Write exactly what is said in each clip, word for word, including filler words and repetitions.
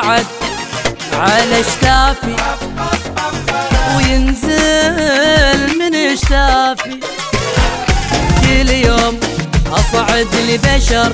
صعد على شتافي وينزل من شتافي. كل يوم أصعد لبشر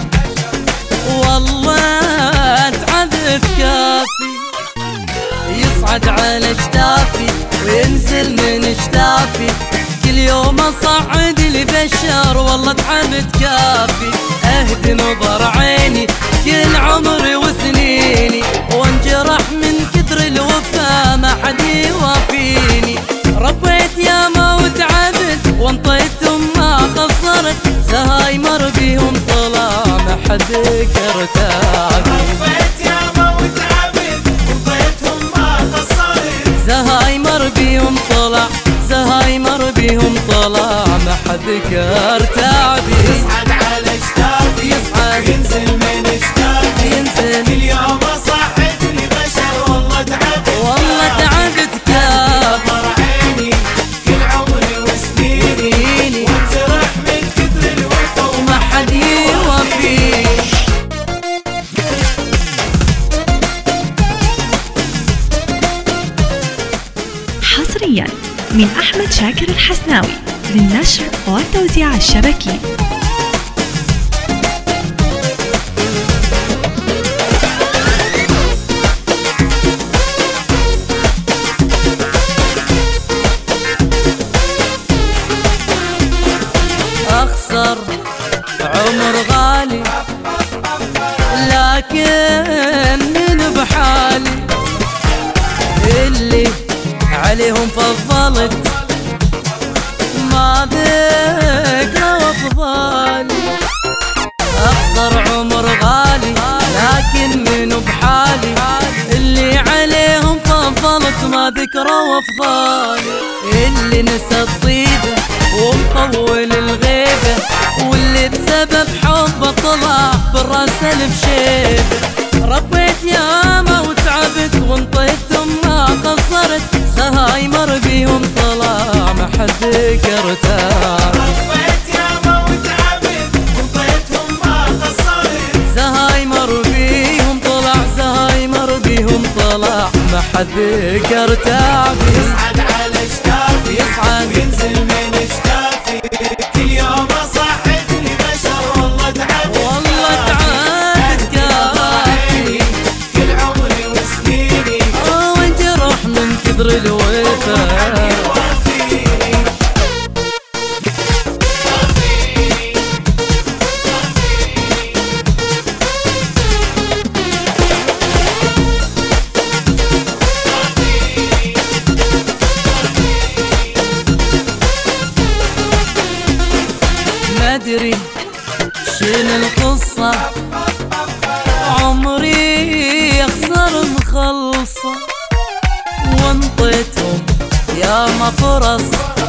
والله تعبت كافي. يصعد على شتافي وينزل من شتافي. كل يوم أصعد لبشر والله تعبت كافي. أهدي نظر عيني كل عمري وسنيني، وانجرح من كثر الوفا ما حد يوافيني. ربيت ياما وتعبت وانطيت وما خسرت، زهايمر بيهم طلع ما حد كرتابي. ربيت ياما وتعبت وانطيت وما خسرت، زهايمر بيهم طلع زهايمر بيهم طلع ما حد كرتابي. يصعد على شتافي يصعد ينزل من شتافي. ينزل كل يوم أصعد لبشر والله تعبت والله تعبت كافي. نظر عيني كل عمري وسنيني، وانجرح من كثر الوفا وما حد يوفي. حصريا من أحمد شاكر الحسناوي للنشر والتوزيع الشبكي. أخسر عمر غالي لكن من بحالي، اللي عليهم فضلت ما ذكر وافضالي. أخسر عمر غالي لكن من بحالي، اللي عليهم فضلت ما ذكر وافضالي. اللي نسى الطيبة ومطول الغيبة، واللي بسبب حبه طلع بالراسل بشيبه. ربيت ياما وتعبت وانطيت وما قصرت، زهايمر بيهم طلع ما حد كرتاب. ربيت ياما وتعبت وانطيت وما قصرت، زهايمر بيهم طلع زهايمر بيهم طلع ما حد كرتاب. يصعد على شتافي يصعد وينزل من شتافي. كل يوم أصعد لبشر والله تعبت والله تعبت كافي. كل عمري وسنيني، وانجرح من كثر الوفا. ما ادري شنو القصة، عمري اخسر مخلصة، وانطيتهم ياما فرص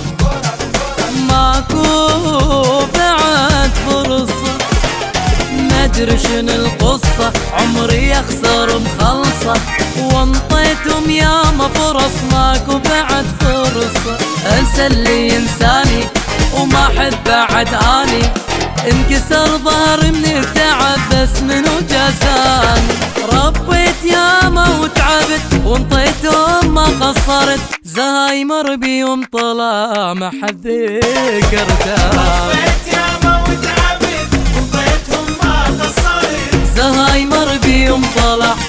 ماكو بعد فرصة. ما ادري شنو القصة، عمري اخسر مخلصة، وانطيتهم ياما فرص ماكو بعد فرصة. انسى اللي ينساني وما احب بعد اني، انكسر ظهري من التعب بس منو جازاني. ربيت ياما وتعبت وانطيت وما قصرت، زهايمر بيهم طلع ما حد كرتاب. ربيت ياما وتعبت وانطيت وما قصرت، زهايمر بيهم طلع